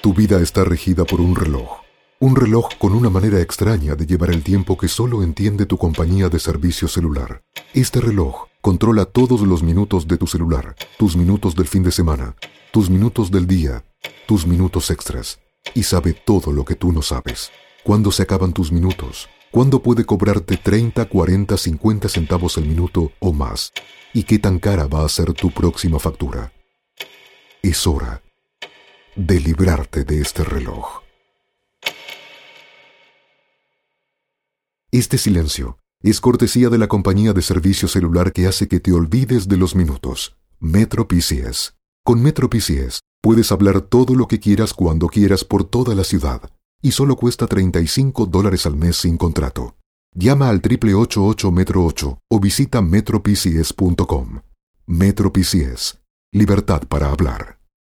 Tu vida está regida por un reloj. Un reloj con una manera extraña de llevar el tiempo que solo entiende tu compañía de servicio celular. Este reloj controla todos los minutos de tu celular, tus minutos del fin de semana, tus minutos del día, tus minutos extras, y sabe todo lo que tú no sabes. ¿Cuándo se acaban tus minutos? ¿Cuándo puede cobrarte 30, 40, 50 centavos el minuto o más? ¿Y qué tan cara va a ser tu próxima factura? Es hora de librarte de este reloj. Este silencio es cortesía de la compañía de servicio celular que hace que te olvides de los minutos. Metro PCS. Con Metro PCS puedes hablar todo lo que quieras cuando quieras por toda la ciudad y solo cuesta $35 al mes sin contrato. Llama al 888 Metro 8 o visita metropcs.com. Metro PCS. Libertad para hablar.